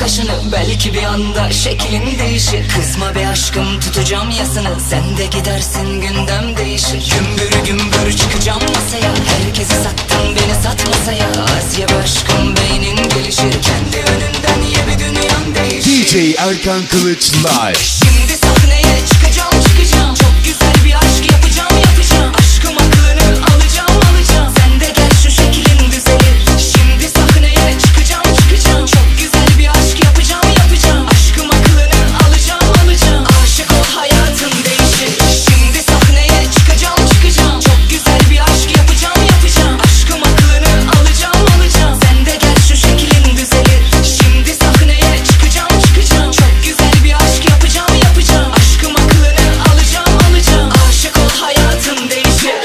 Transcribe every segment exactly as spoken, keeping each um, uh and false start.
kaşını, belki bir anda şeklin değişir. Kızma be aşkım, tutacağım yasını, sen de gidersin gündem değişir. Gümbür gümbür çıkacağım masaya, herkesi sattın beni sat masaya. Az ye be aşkım, beynin gelişir, kendi önünden ye bir dünyan değişir. D J Erkan Kılıç Live. Şimdi sahneye çıkacağım çıkacağım, çok güzel bir aşk yapacağım yapacağım. Aşkım aklını alacağım alacağım, sen de gel şu şeklin düzelir. Şimdi sahneye çıkacağım çıkacağım, çok güzel bir aşk yapacağım yapacağım. Aşkım aklını alacağım alacağım, aşık ol hayatın değişir. Şimdi sahneye çıkacağım çıkacağım, çok güzel bir aşk yapacağım yapacağım. Aşkım aklını alacağım alacağım, sen de gel şu şeklin düzelir. Şimdi sahneye çıkacağım çıkacağım, çok güzel bir aşk yapacağım yapacağım. Aşkım aklını alacağım alacağım, aşık ol hayatın değişir.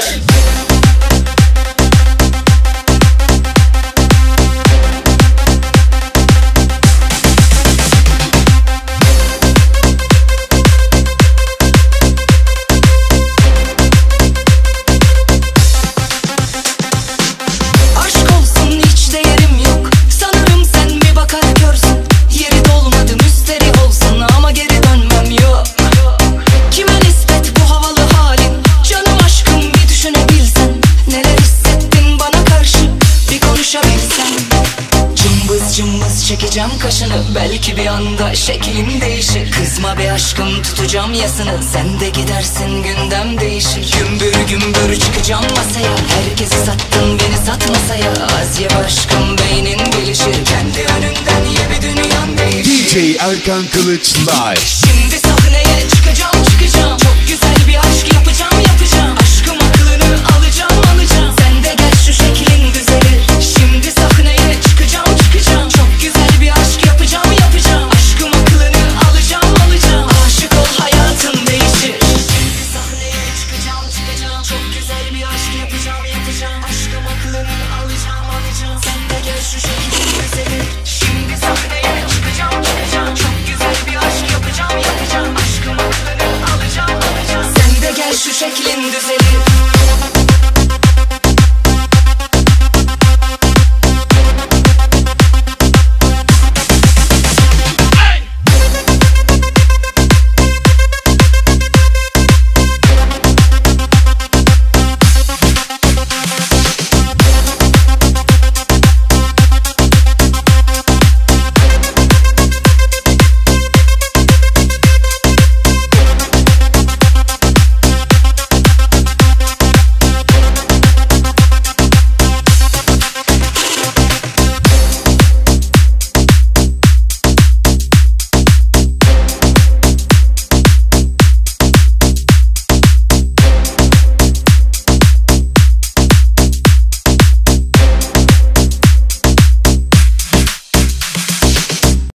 Aşk olsun hiç değerim yok, sanırım sen bir bakar görsün. Yeri dolmadı müsteri olsun ama geri dönmem yok. Kime nispet bu havalı halin, canım aşkım bir düşünebilsen. Neler hissettin bana karşı, bir konuşabilsen. Cımbız cımbız çekeceğim kaşını, belki bir anda şeklin değişir. Kızma be aşkım, tutacağım yasını, sen de gidersin gündem değişir. Gümbür gümbür çıkacağım masaya, herkesi sattın beni sat masaya. Az ye be aşkım, beynin gelişir, kendi önünden ye bir dünyan değişir. D J Erkan Kılıç Live. Şimdi sahneye çıkacağım çıkacağım, çok güzel bir aşk yapacağım yapacağım. Aşkım aklını alacağım alacağım, sen de gel şu şeklin düzelir. Şimdi sahneye çıkacağım çıkacağım, çok güzel bir aşk yapacağım yapacağım. Aşkım aklını alacağım alacağım, aşık ol hayatın değişir. Şimdi sahneye çıkacağım çıkacağım, çok güzel bir aşk yapacağım yapacağım. Aşkım aklını alacağım alacağım, sen de gel şu şeklin düzelir. Şimdi sahneye çıkacağım çıkacağım, çok güzel bir aşk yapacağım yapacağım. Aşkım aklını alacağım alacağım, sen de gel şu şeklin düzelir.